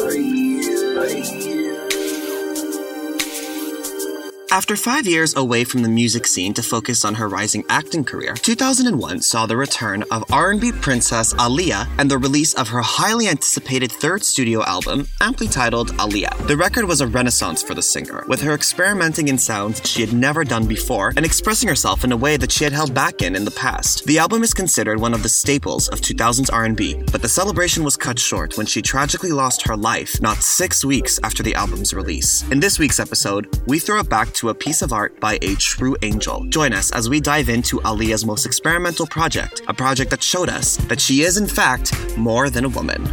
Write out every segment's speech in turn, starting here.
After 5 years away from the music scene to focus on her rising acting career, 2001 saw the return of R&B princess Aaliyah and the release of her highly anticipated third studio album, aptly titled Aaliyah. The record was a renaissance for the singer, with her experimenting in sounds she had never done before and expressing herself in a way that she had held back in the past. The album is considered one of the staples of 2000s R&B, but the celebration was cut short when she tragically lost her life not 6 weeks after the album's release. In this week's episode, we throw it back to a piece of art by a true angel. Join us as we dive into Aaliyah's most experimental project, a project that showed us that she is in fact more than a woman.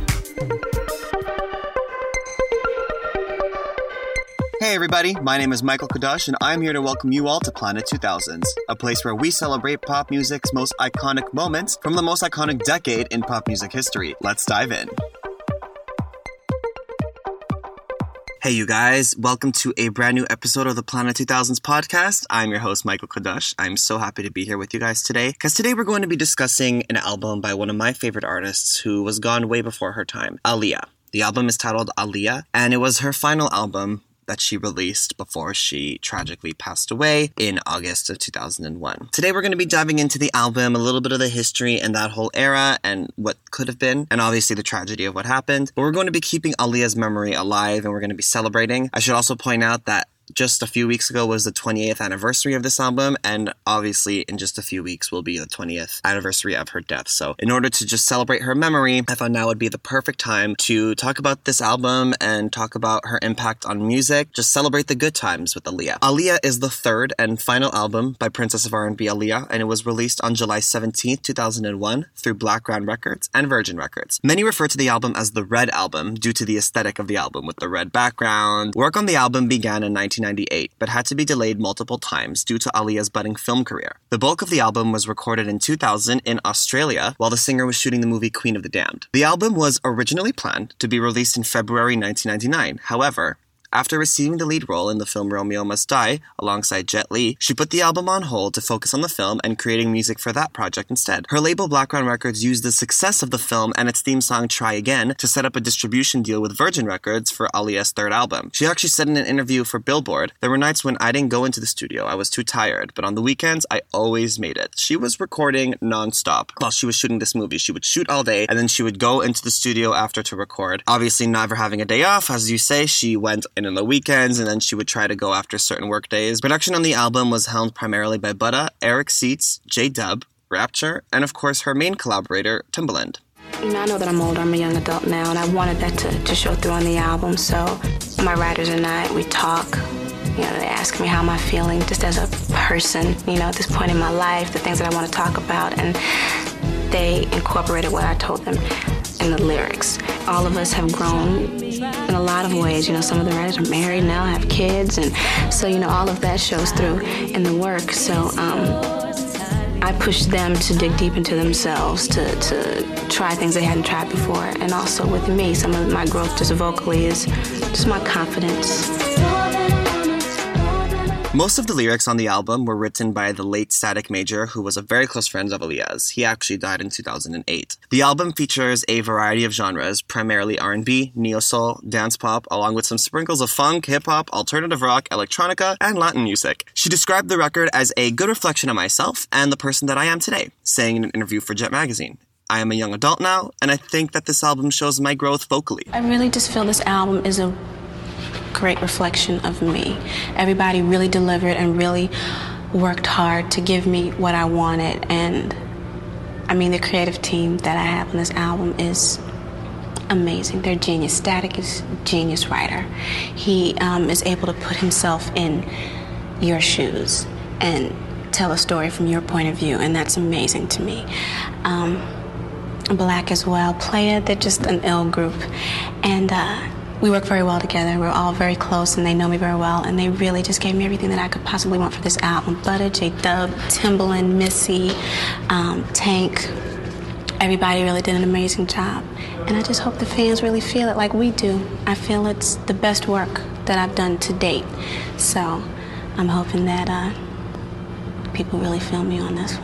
Hey everybody, my name is Michael Kadosh and I'm here to welcome you all to Planet 2000s, a place where we celebrate pop music's most iconic moments from the most iconic decade in pop music history. Let's dive in. Hey you guys, welcome to a brand new episode of the Planet 2000s podcast. I'm your host, Michael Kadosh. I'm so happy to be here with you guys today, because today we're going to be discussing an album by one of my favorite artists who was gone way before her time, Aaliyah. The album is titled Aaliyah, and it was her final album that she released before she tragically passed away in August of 2001. Today we're going to be diving into the album, a little bit of the history and that whole era and what could have been, and obviously the tragedy of what happened. But we're going to be keeping Aaliyah's memory alive and we're going to be celebrating. I should also point out that just a few weeks ago was the 28th anniversary of this album, and obviously in just a few weeks will be the 20th anniversary of her death. So in order to just celebrate her memory, I found now would be the perfect time to talk about this album and talk about her impact on music, just celebrate the good times with Aaliyah. Aaliyah is the third and final album by Princess of R&B Aaliyah, and it was released on July 17th, 2001 through Black Ground Records and Virgin Records. Many refer to the album as the Red Album due to the aesthetic of the album with the red background. Work on the album began in 1998, but had to be delayed multiple times due to Aaliyah's budding film career. The bulk of the album was recorded in 2000 in Australia while the singer was shooting the movie Queen of the Damned. The album was originally planned to be released in February 1999. However, after receiving the lead role in the film Romeo Must Die alongside Jet Li, she put the album on hold to focus on the film and creating music for that project instead. Her label Black Ground Records used the success of the film and its theme song Try Again to set up a distribution deal with Virgin Records for Aaliyah's third album. She actually said in an interview for Billboard, "There were nights when I didn't go into the studio. I was too tired, but on the weekends, I always made it." She was recording non-stop while she was shooting this movie. She would shoot all day and then she would go into the studio after to record. Obviously, never having a day off, as you say, she went in the weekends and then she would try to go after certain work days. Production on the album was helmed primarily by Buddha, Eric Seitz, J-Dub, Rapture, and of course her main collaborator, Timbaland. You know, I know that I'm older, I'm a young adult now, and I wanted that to show through on the album, so my writers and I, we talk. You know, they ask me how am I feeling just as a person, you know, at this point in my life, the things that I want to talk about, and they incorporated what I told them in the lyrics. All of us have grown in a lot of ways. You know, some of the writers are married now, have kids, and so, you know, all of that shows through in the work. So I pushed them to dig deep into themselves, to try things they hadn't tried before. And also with me, some of my growth just vocally is just my confidence. Most of the lyrics on the album were written by the late Static Major, who was a very close friend of Aaliyah's. He actually died in 2008. The album features a variety of genres, primarily R&B, neo-soul, dance pop, along with some sprinkles of funk, hip-hop, alternative rock, electronica, and Latin music. She described the record as a good reflection of myself and the person that I am today, saying in an interview for Jet Magazine. "I am a young adult now, and I think that this album shows my growth vocally." I really just feel this album is a great reflection of me. Everybody really delivered and really worked hard to give me what I wanted, and I mean the creative team that I have on this album is amazing. They're genius. Static is a genius writer. He is able to put himself in your shoes and tell a story from your point of view, and that's amazing to me. Black as well. Playa, they're just an ill group, and we work very well together. We're all very close, and they know me very well, and they really just gave me everything that I could possibly want for this album. Butter, J-Dub, Timbaland, Missy, Tank. Everybody really did an amazing job, and I just hope the fans really feel it like we do. I feel it's the best work that I've done to date, so I'm hoping that people really feel me on this one.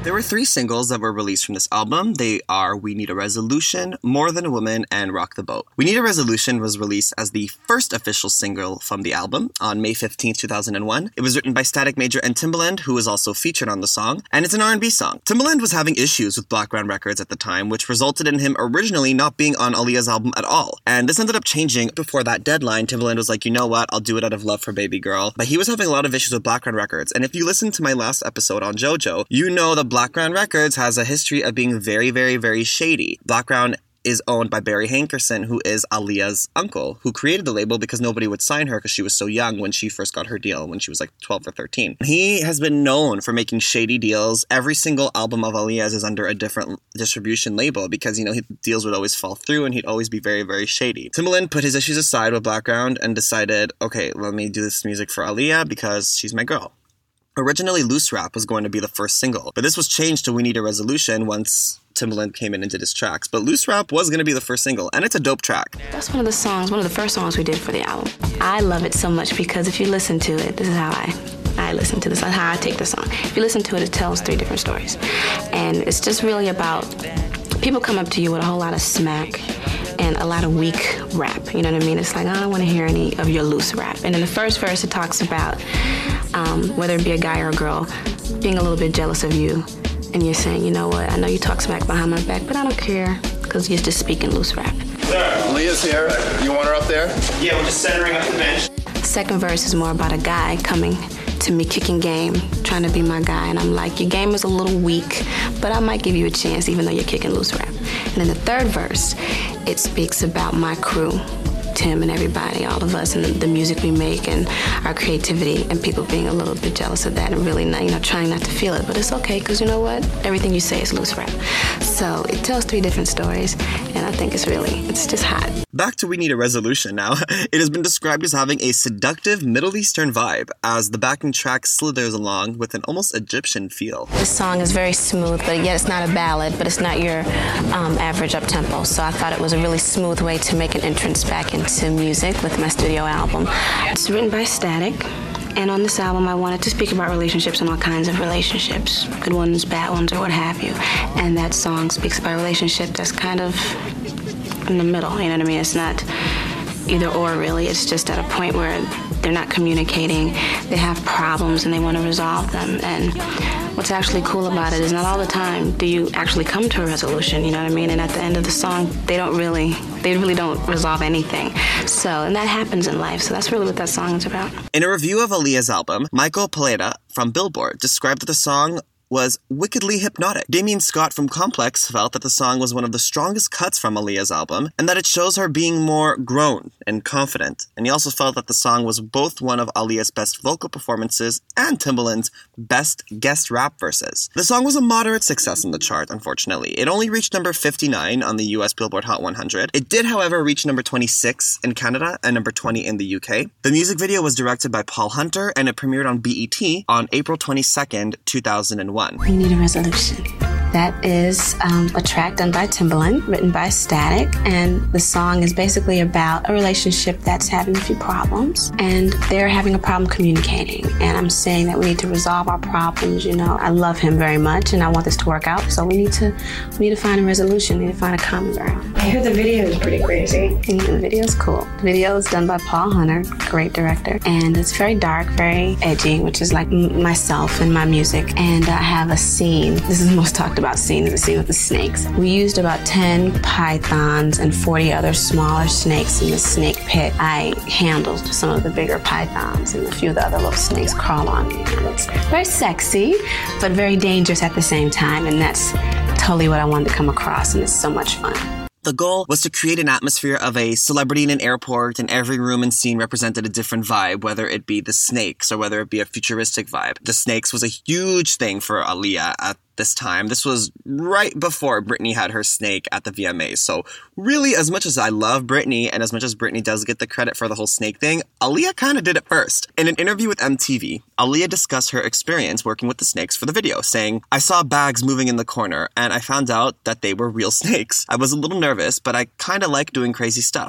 There were 3 singles that were released from this album. They are We Need a Resolution, More Than a Woman, and Rock the Boat. We Need a Resolution was released as the first official single from the album on May 15th, 2001. It was written by Static Major and Timbaland, who was also featured on the song, and it's an R&B song. Timbaland was having issues with Blackground Records at the time, which resulted in him originally not being on Aaliyah's album at all. And this ended up changing. Before that deadline, Timbaland was like, you know what, I'll do it out of love for Baby Girl. But he was having a lot of issues with Blackground Records, and if you listen to my last episode on JoJo, you know that Blackground Records has a history of being very, very, very shady. Blackground is owned by Barry Hankerson, who is Aaliyah's uncle, who created the label because nobody would sign her because she was so young when she first got her deal, when she was like 12 or 13. He has been known for making shady deals. Every single album of Aaliyah's is under a different distribution label because, his deals would always fall through and he'd always be very, very shady. Timbaland put his issues aside with Blackground and decided, okay, let me do this music for Aaliyah because she's my girl. Originally, Loose Rap was going to be the first single, but this was changed to We Need a Resolution once Timbaland came in and did his tracks. But Loose Rap was going to be the first single, and it's a dope track. That's one of the first songs we did for the album. I love it so much because if you listen to it, this is how I listen to this, how I take the song. If you listen to it, it tells 3 different stories. And it's just really about people come up to you with a whole lot of smack and a lot of weak rap, you know what I mean? It's like, I don't want to hear any of your loose rap. And in the first verse, it talks about whether it be a guy or a girl being a little bit jealous of you. And you're saying, you know what, I know you talk smack behind my back, but I don't care because you're just speaking loose rap. Leah's here. You want her up there? Yeah, we're just centering up the bench. Second verse is more about a guy coming to me kicking game, trying to be my guy. And I'm like, your game is a little weak, but I might give you a chance even though you're kicking loose rap. And in the third verse, it speaks about my crew, Tim and everybody, all of us, and the music we make and our creativity, and people being a little bit jealous of that and really not, trying not to feel it. But it's okay, because you know what? Everything you say is loose rap. So it tells 3 different stories, and I think it's just hot. Back to We Need a Resolution now. It has been described as having a seductive Middle Eastern vibe, as the backing track slithers along with an almost Egyptian feel. This song is very smooth, but yet it's not a ballad, but it's not your average up-tempo. So I thought it was a really smooth way to make an entrance back into music with my studio album. It's written by Static, and on this album I wanted to speak about relationships and all kinds of relationships, good ones, bad ones, or what have you. And that song speaks about a relationship that's kind of in the middle, you know what I mean? It's not either or really, it's just at a point where they're not communicating, they have problems and they want to resolve them. And what's actually cool about it is not all the time do you actually come to a resolution, you know what I mean? And at the end of the song, they really don't resolve anything. So, and that happens in life. So that's really what that song is about. In a review of Aaliyah's album, Michael Paleta from Billboard described that the song was wickedly hypnotic. Damien Scott from Complex felt that the song was one of the strongest cuts from Aaliyah's album, and that it shows her being more grown and confident. And he also felt that the song was both one of Aaliyah's best vocal performances and Timbaland's best guest rap verses. The song was a moderate success in the chart, unfortunately. It only reached number 59 on the US Billboard Hot 100. It did, however, reach number 26 in Canada and number 20 in the UK. The music video was directed by Paul Hunter, and it premiered on BET on April 22nd, 2001. We Need a Resolution. That is a track done by Timbaland, written by Static, and the song is basically about a relationship that's having a few problems, and they're having a problem communicating. And I'm saying that we need to resolve our problems. I love him very much, and I want this to work out. So we need to find a resolution. We need to find a common ground. I heard the video is pretty crazy. And the video's cool. The video is done by Paul Hunter, great director, and it's very dark, very edgy, which is like myself and my music. And I have a scene. This is the most talked about scene, is the scene with the snakes. We used about 10 pythons and 40 other smaller snakes in the snake pit. I handled some of the bigger pythons, and a few of the other little snakes crawl on me. And it's very sexy, but very dangerous at the same time, and that's totally what I wanted to come across, and it's so much fun. The goal was to create an atmosphere of a celebrity in an airport, and every room and scene represented a different vibe, whether it be the snakes or whether it be a futuristic vibe. The snakes was a huge thing for Aaliyah at this time. This was right before Britney had her snake at the VMAs. So really, as much as I love Britney, and as much as Britney does get the credit for the whole snake thing, Aaliyah kind of did it first. In an interview with MTV, Aaliyah discussed her experience working with the snakes for the video, saying, "I saw bags moving in the corner, and I found out that they were real snakes. I was a little nervous, but I kind of like doing crazy stuff.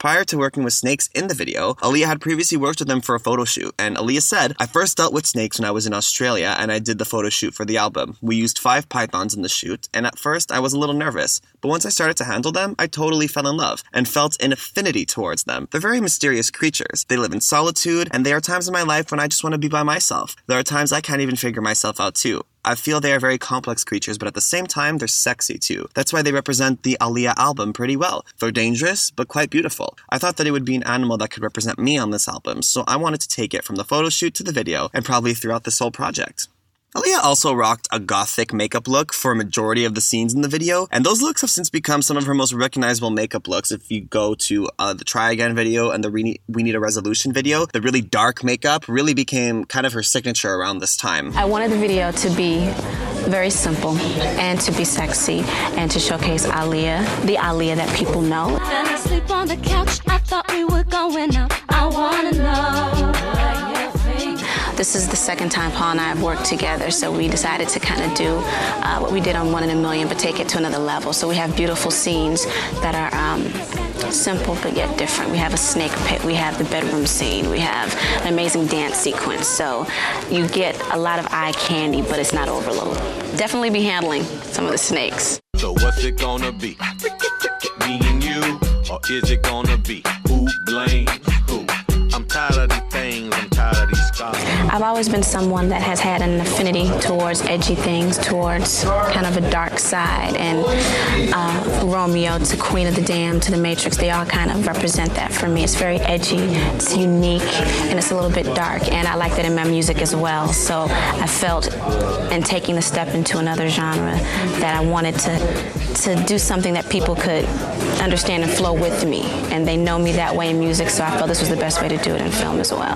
Prior to working with Snakes in the video, Aaliyah had previously worked with them for a photo shoot, and Aaliyah said, "I first dealt with Snakes when I was in Australia and I did the photo shoot for the album. We used 5 pythons in the shoot, and at first I was a little nervous, but once I started to handle them, I totally fell in love and felt an affinity towards them. They're very mysterious creatures. They live in solitude, and there are times in my life when I just want to be by myself. There are times I can't even figure myself out too. I feel they are very complex creatures, but at the same time, they're sexy too. That's why they represent the Aaliyah album pretty well. They're dangerous, but quite beautiful. I thought that it would be an animal that could represent me on this album, so I wanted to take it from the photo shoot to the video, and probably throughout this whole project." Aaliyah also rocked a gothic makeup look for a majority of the scenes in the video, and those looks have since become some of her most recognizable makeup looks. If you go to the Try Again video and the We Need a Resolution video, the really dark makeup really became kind of her signature around this time. I wanted the video to be very simple and to be sexy and to showcase Aaliyah, the Aaliyah that people know. Fell asleep on the couch, I thought we were going out. I wanna know. This is the second time Paul and I have worked together, so we decided to kind of do what we did on One in a Million, but take it to another level. So we have beautiful scenes that are simple but yet different. We have a snake pit, we have the bedroom scene, we have an amazing dance sequence. So you get a lot of eye candy, but it's not overload. Definitely be handling some of the snakes. So what's it gonna be? Me and you, or is it gonna be who blames who? I'm tired of these things, I'm tired of these scars. I've always been someone that has had an affinity towards edgy things, towards kind of a dark side, and Romeo to Queen of the Damned to The Matrix, they all kind of represent that for me. It's very edgy, it's unique, and it's a little bit dark, and I like that in my music as well. So I felt, in taking the step into another genre, that I wanted to do something that people could understand and flow with me, and they know me that way in music, so I felt this was the best way to do it in film as well.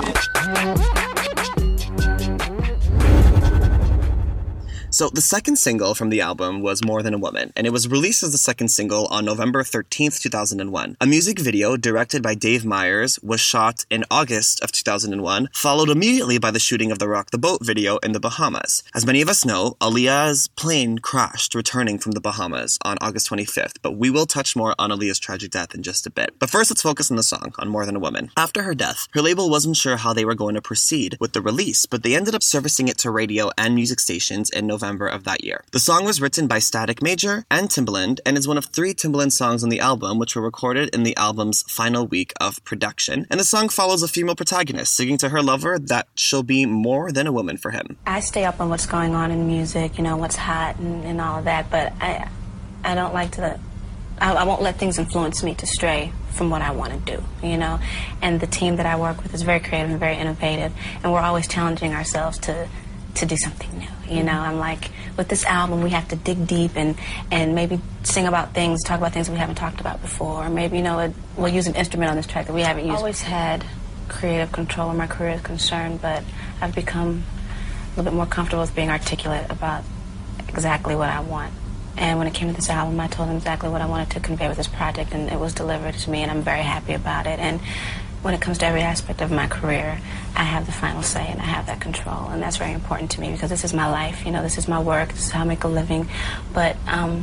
So the second single from the album was More Than a Woman, and it was released as the second single on November 13th, 2001. A music video directed by Dave Meyers was shot in August of 2001, followed immediately by the shooting of the Rock the Boat video in the Bahamas. As many of us know, Aaliyah's plane crashed returning from the Bahamas on August 25th, but we will touch more on Aaliyah's tragic death in just a bit. But first, let's focus on the song, on More Than a Woman. After her death, her label wasn't sure how they were going to proceed with the release, but they ended up servicing it to radio and music stations in November of that year. The song was written by Static Major and Timbaland, and is one of 3 Timbaland songs on the album, which were recorded in the album's final week of production. And the song follows a female protagonist singing to her lover that she'll be more than a woman for him. I stay up on what's going on in music, you know, what's hot and all of that, but I don't like to, I won't let things influence me to stray from what I want to do, you know. And the team that I work with is very creative and very innovative, and we're always challenging ourselves to do something new, you know. I'm like, with this album, we have to dig deep and maybe sing about things, talk about things we haven't talked about before, or maybe, you know, we'll use an instrument on this track that we haven't used. I've always had creative control where my career is concerned, but I've become a little bit more comfortable with being articulate about exactly what I want. And when it came to this album, I told them exactly what I wanted to convey with this project, and it was delivered to me, and I'm very happy about it. And when it comes to every aspect of my career, I have the final say, and I have that control, and that's very important to me because this is my life, you know, this is my work, this is how I make a living. But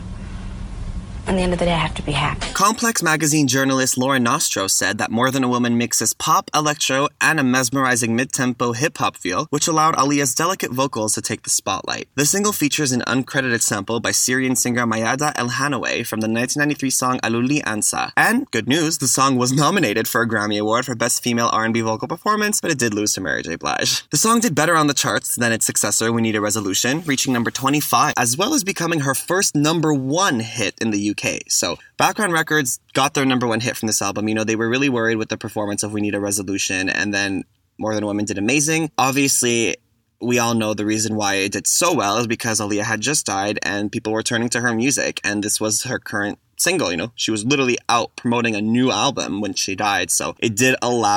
at the end of the day, I have to be happy. Complex magazine journalist Lauren Nostro said that More Than a Woman mixes pop, electro, and a mesmerizing mid-tempo hip-hop feel, which allowed Aaliyah's delicate vocals to take the spotlight. The single features an uncredited sample by Syrian singer Mayada El Hanaway from the 1993 song Aluli Ansa. And, good news, the song was nominated for a Grammy Award for Best Female R&B Vocal Performance, but it did lose to Mary J. Blige. The song did better on the charts than its successor, We Need a Resolution, reaching number 25, as well as becoming her first number 1 hit in the UK. So, Background Records got their number 1 hit from this album. You know, they were really worried with the performance of We Need a Resolution, and then More Than a Woman did amazing. Obviously, we all know the reason why it did so well is because Aaliyah had just died and people were turning to her music, and this was her current single, you know. She was literally out promoting a new album when she died, so it did allow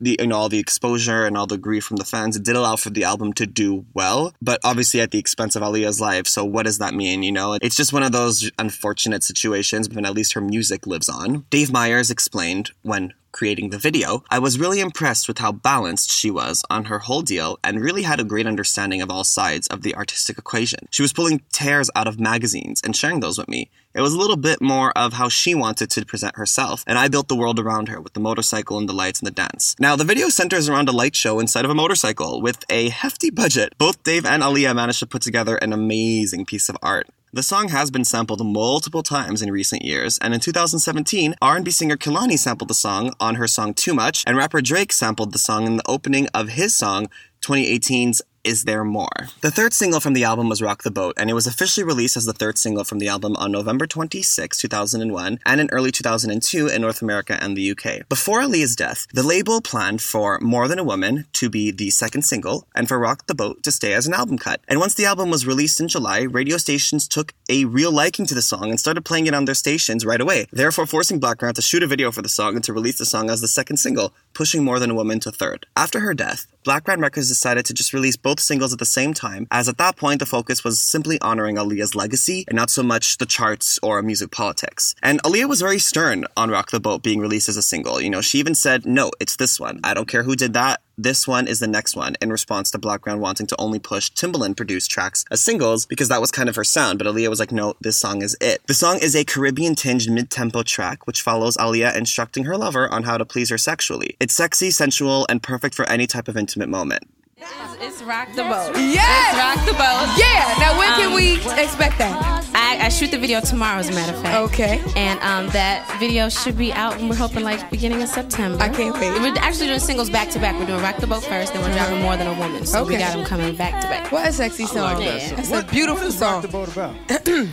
all the exposure and all the grief from the fans, it did allow for the album to do well, but obviously at the expense of Aaliyah's life. So what does that mean? It's just one of those unfortunate situations, but at least her music lives on. Dave Meyers explained when creating the video, "I was really impressed with how balanced she was on her whole deal and really had a great understanding of all sides of the artistic equation. She was pulling tears out of magazines and sharing those with me. It was a little bit more of how she wanted to present herself, and I built the world around her with the motorcycle and the lights and the dance." Now, the video centers around a light show inside of a motorcycle with a hefty budget. Both Dave and Aaliyah managed to put together an amazing piece of art. The song has been sampled multiple times in recent years, and in 2017, R&B singer Kehlani sampled the song on her song Too Much, and rapper Drake sampled the song in the opening of his song 2018's Is There More? The third single from the album was Rock the Boat, and it was officially released as the third single from the album on November 26, 2001, and in early 2002 in North America and the UK. Before Aaliyah's death, the label planned for More Than a Woman to be the second single, and for Rock the Boat to stay as an album cut. And once the album was released in July, radio stations took a real liking to the song and started playing it on their stations right away, therefore forcing Blackground to shoot a video for the song and to release the song as the second single, pushing More Than a Woman to third. After her death, Blackground Records decided to just release both singles at the same time, as at that point the focus was simply honoring Aaliyah's legacy and not so much the charts or music politics. And Aaliyah was very stern on Rock the Boat being released as a single. She even said, "No, it's this one. I don't care who did that. This one is the next one," in response to Blackground wanting to only push Timbaland-produced tracks as singles because that was kind of her sound, but Aaliyah was like, "No, this song is it." The song is a Caribbean-tinged mid-tempo track which follows Aaliyah instructing her lover on how to please her sexually. It's sexy, sensual, and perfect for any type of intimate moment. It's Rock the Boat. Yes! It's Rock the Boat. Yeah! Now when can we expect that? I shoot the video tomorrow, as a matter of fact. Okay. And that video should be out, and we're hoping beginning of September. I can't wait. We're actually doing singles back to back. We're doing Rock the Boat first, then we're dropping More Than a Woman. So we got them coming back to back. What a sexy song. That's a beautiful song. What is Rock the Boat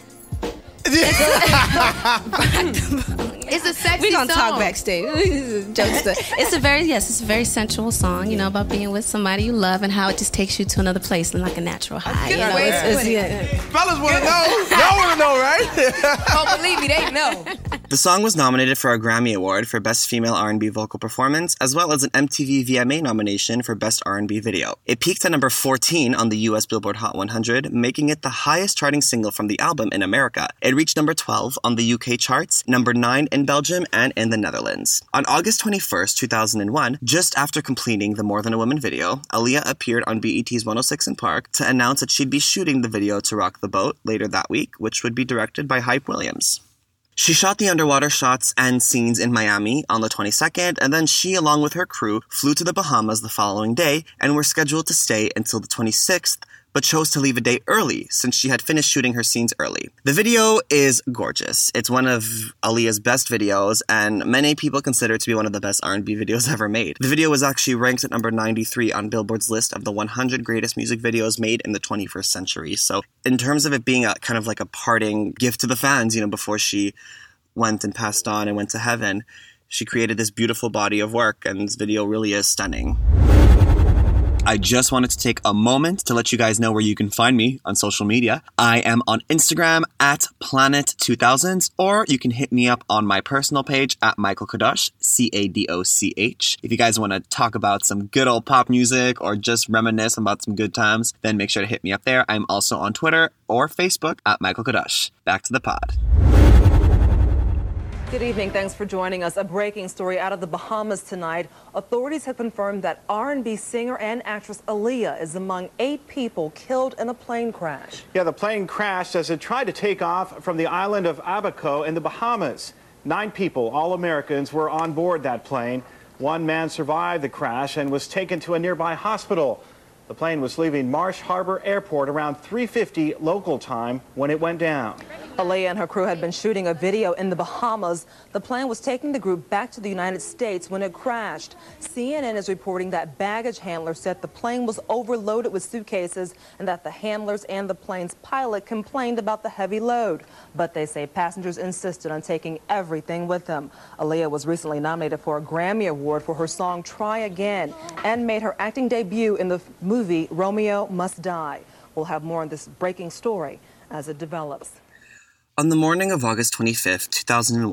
about? It's a sexy song. We're going to talk backstage. Jokester. It's a very sensual song, about being with somebody you love and how it just takes you to another place and like a natural high. Fellas want to know. Y'all want to know, right? Oh, believe me, they know. The song was nominated for a Grammy Award for Best Female R&B Vocal Performance, as well as an MTV VMA nomination for Best R&B Video. It peaked at number 14 on the US Billboard Hot 100, making it the highest charting single from the album in America. It reached number 12 on the UK charts, number 9 in Belgium, and in the Netherlands. On August 21st, 2001, just after completing the More Than a Woman video, Aaliyah appeared on BET's 106 in Park to announce that she'd be shooting the video to Rock the Boat later that week, which would be directed by Hype Williams. She shot the underwater shots and scenes in Miami on the 22nd, and then she, along with her crew, flew to the Bahamas the following day and were scheduled to stay until the 26th, but chose to leave a day early since she had finished shooting her scenes early. The video is gorgeous. It's one of Aaliyah's best videos, and many people consider it to be one of the best R&B videos ever made. The video was actually ranked at number 93 on Billboard's list of the 100 greatest music videos made in the 21st century. So in terms of it being a kind of like a parting gift to the fans, before she went and passed on and went to heaven, she created this beautiful body of work, and this video really is stunning. I just wanted to take a moment to let you guys know where you can find me on social media. I am on Instagram at Planet2000s, or you can hit me up on my personal page at Michael Kadosh, Cadoch. If you guys want to talk about some good old pop music or just reminisce about some good times, then make sure to hit me up there. I'm also on Twitter or Facebook at Michael Kadosh. Back to the pod. Good evening. Thanks for joining us. A breaking story out of the Bahamas tonight. Authorities have confirmed that R&B singer and actress Aaliyah is among 8 people killed in a plane crash. Yeah, the plane crashed as it tried to take off from the island of Abaco in the Bahamas. 9 people, all Americans, were on board that plane. 1 man survived the crash and was taken to a nearby hospital. The plane was leaving Marsh Harbor Airport around 3:50 local time when it went down. Aaliyah and her crew had been shooting a video in the Bahamas. The plane was taking the group back to the United States when it crashed. CNN is reporting that baggage handlers said the plane was overloaded with suitcases and that the handlers and the plane's pilot complained about the heavy load. But they say passengers insisted on taking everything with them. Aaliyah was recently nominated for a Grammy Award for her song Try Again and made her acting debut in the movie Romeo Must Die. We'll have more on this breaking story as it develops. On the morning of August 25th, 2001,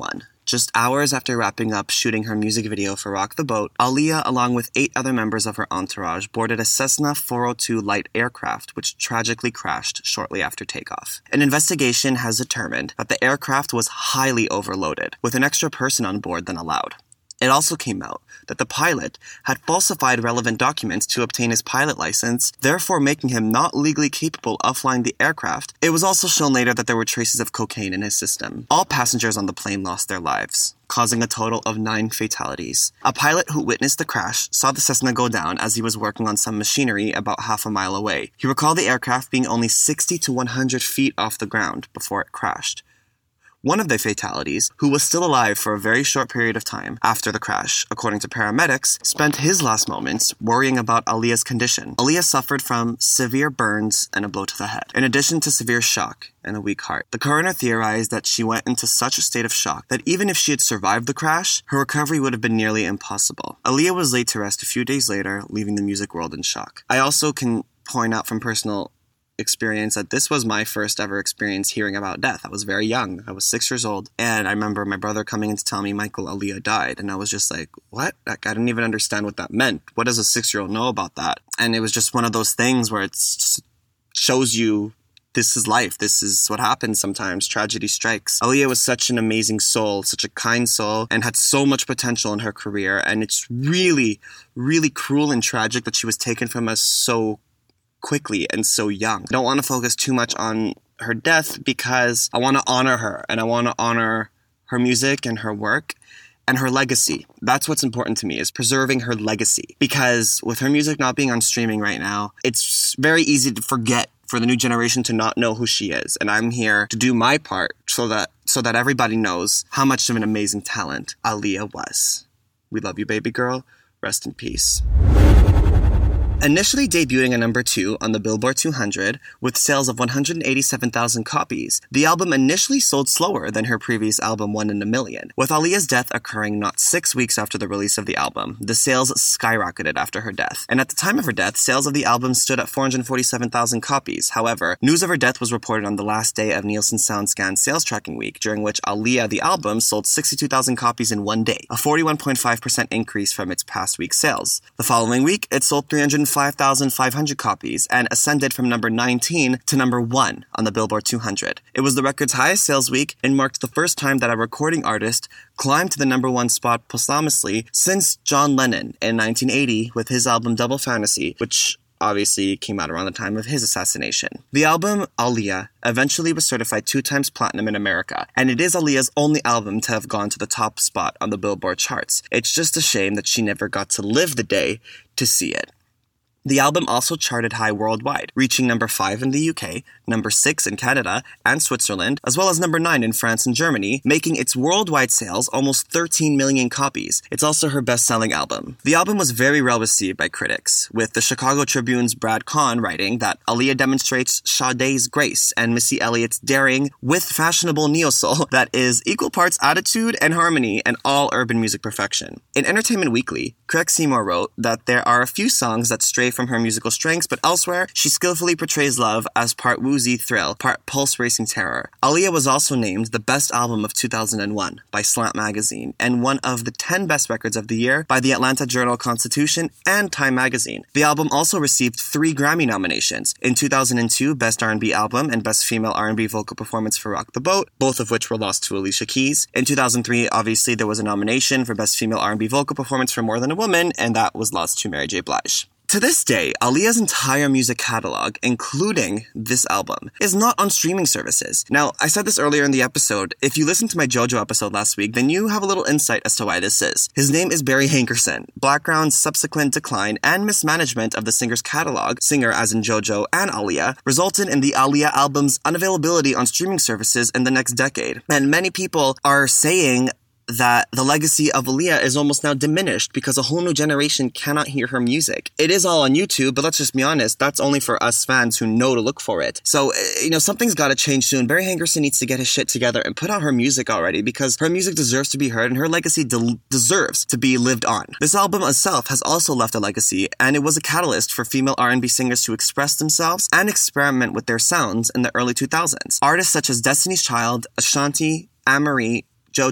Just hours after wrapping up shooting her music video for Rock the Boat, Aaliyah, along with 8 other members of her entourage, boarded a Cessna 402 light aircraft, which tragically crashed shortly after takeoff. An investigation has determined that the aircraft was highly overloaded, with an extra person on board than allowed. It also came out that the pilot had falsified relevant documents to obtain his pilot license, therefore making him not legally capable of flying the aircraft. It was also shown later that there were traces of cocaine in his system. All passengers on the plane lost their lives, causing a total of 9 fatalities. A pilot who witnessed the crash saw the Cessna go down as he was working on some machinery about half a mile away. He recalled the aircraft being only 60 to 100 feet off the ground before it crashed. One of the fatalities, who was still alive for a very short period of time after the crash, according to paramedics, spent his last moments worrying about Aaliyah's condition. Aaliyah suffered from severe burns and a blow to the head, in addition to severe shock and a weak heart. The coroner theorized that she went into such a state of shock that even if she had survived the crash, her recovery would have been nearly impossible. Aaliyah was laid to rest a few days later, leaving the music world in shock. I also can point out from personal experience that this was my first ever experience hearing about death. I was very young. I was 6 years old. And I remember my brother coming in to tell me, Michael, Aaliyah died. And I was just like, what? Like, I didn't even understand what that meant. What does a 6-year-old know about that? And it was just one of those things where it shows you this is life. This is what happens sometimes. Tragedy strikes. Aaliyah was such an amazing soul, such a kind soul, and had so much potential in her career. And it's really, really cruel and tragic that she was taken from us so quickly and so young. I don't want to focus too much on her death because I want to honor her, and I want to honor her music and her work and her legacy. That's what's important to me, is preserving her legacy. Because with her music not being on streaming right now, it's very easy to forget for the new generation to not know who she is. And I'm here to do my part so that everybody knows how much of an amazing talent Aaliyah was. We love you, baby girl. Rest in peace. Initially debuting at number 2 on the Billboard 200 with sales of 187,000 copies, the album initially sold slower than her previous album One in a Million. With Aaliyah's death occurring not 6 weeks after the release of the album, the sales skyrocketed after her death. And at the time of her death, sales of the album stood at 447,000 copies. However, news of her death was reported on the last day of Nielsen SoundScan sales tracking week, during which Aaliyah, the album, sold 62,000 copies in one day, a 41.5% increase from its past week's sales. The following week, it sold 305,500 copies and ascended from number 19 to number 1 on the Billboard 200. It was the record's highest sales week and marked the first time that a recording artist climbed to the number 1 spot posthumously since John Lennon in 1980 with his album Double Fantasy, which obviously came out around the time of his assassination. The album, Aaliyah, eventually was certified 2 times platinum in America, and it is Aaliyah's only album to have gone to the top spot on the Billboard charts. It's just a shame that she never got to live the day to see it. The album also charted high worldwide, reaching number 5 in the UK, number 6 in Canada and Switzerland, as well as number 9 in France and Germany, making its worldwide sales almost 13 million copies. It's also her best-selling album. The album was very well received by critics, with the Chicago Tribune's Brad Kahn writing that Aaliyah demonstrates Sade's grace and Missy Elliott's daring with fashionable neo-soul that is equal parts attitude and harmony and all urban music perfection. In Entertainment Weekly, Craig Seymour wrote that there are a few songs that stray from her musical strengths, but elsewhere, she skillfully portrays love as part woozy thrill, part pulse-racing terror. Aaliyah was also named the best album of 2001 by Slant Magazine and one of the 10 best records of the year by the Atlanta Journal-Constitution and Time Magazine. The album also received 3 Grammy nominations. In 2002, Best R&B Album and Best Female R&B Vocal Performance for Rock the Boat, both of which were lost to Alicia Keys. In 2003, obviously, there was a nomination for Best Female R&B Vocal Performance for More Than a Woman, and that was lost to Mary J. Blige. To this day, Aaliyah's entire music catalog, including this album, is not on streaming services. Now, I said this earlier in the episode. If you listened to my JoJo episode last week, then you have a little insight as to why this is. His name is Barry Hankerson. Blackground's subsequent decline and mismanagement of the singer's catalog, singer as in JoJo and Aaliyah, resulted in the Aaliyah album's unavailability on streaming services in the next decade. And many people are saying that the legacy of Aaliyah is almost now diminished because a whole new generation cannot hear her music. It is all on YouTube, but let's just be honest, that's only for us fans who know to look for it. So, something's got to change soon. Barry Hankerson needs to get his shit together and put out her music already, because her music deserves to be heard and her legacy deserves to be lived on. This album itself has also left a legacy, and it was a catalyst for female R&B singers to express themselves and experiment with their sounds in the early 2000s. Artists such as Destiny's Child, Ashanti, Anne-Marie, JoJo,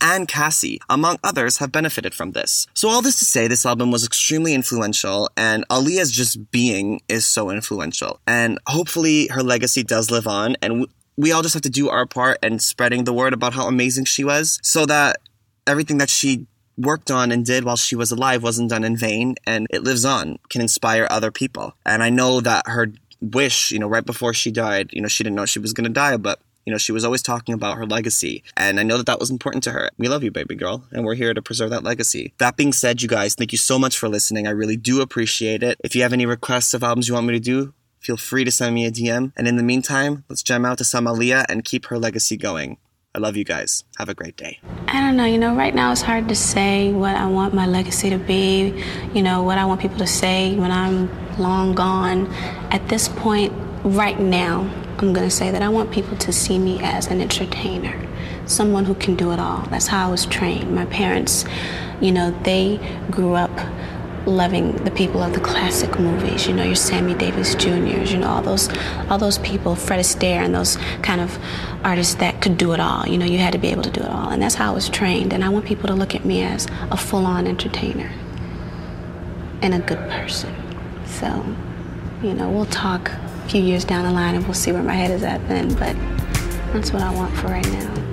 and Cassie, among others, have benefited from this. So all this to say, this album was extremely influential, and Aaliyah's just being is so influential. And hopefully her legacy does live on, and we all just have to do our part in spreading the word about how amazing she was, so that everything that she worked on and did while she was alive wasn't done in vain, and it lives on, can inspire other people. And I know that her wish, right before she died, she didn't know she was going to die, but she was always talking about her legacy, and I know that was important to her. We love you, baby girl, and we're here to preserve that legacy. That being said, you guys, thank you so much for listening. I really do appreciate it. If you have any requests of albums you want me to do, feel free to send me a DM. And in the meantime, let's jam out to some Aaliyah and keep her legacy going. I love you guys. Have a great day. I don't know, right now it's hard to say what I want my legacy to be, what I want people to say when I'm long gone. At this point, right now, I'm going to say that I want people to see me as an entertainer, someone who can do it all. That's how I was trained. My parents, they grew up loving the people of the classic movies, your Sammy Davis Jr.'s, all those people, Fred Astaire, and those kind of artists that could do it all. You had to be able to do it all, and that's how I was trained. And I want people to look at me as a full-on entertainer and a good person. So, we'll talk a few years down the line and we'll see where my head is at then, but that's what I want for right now.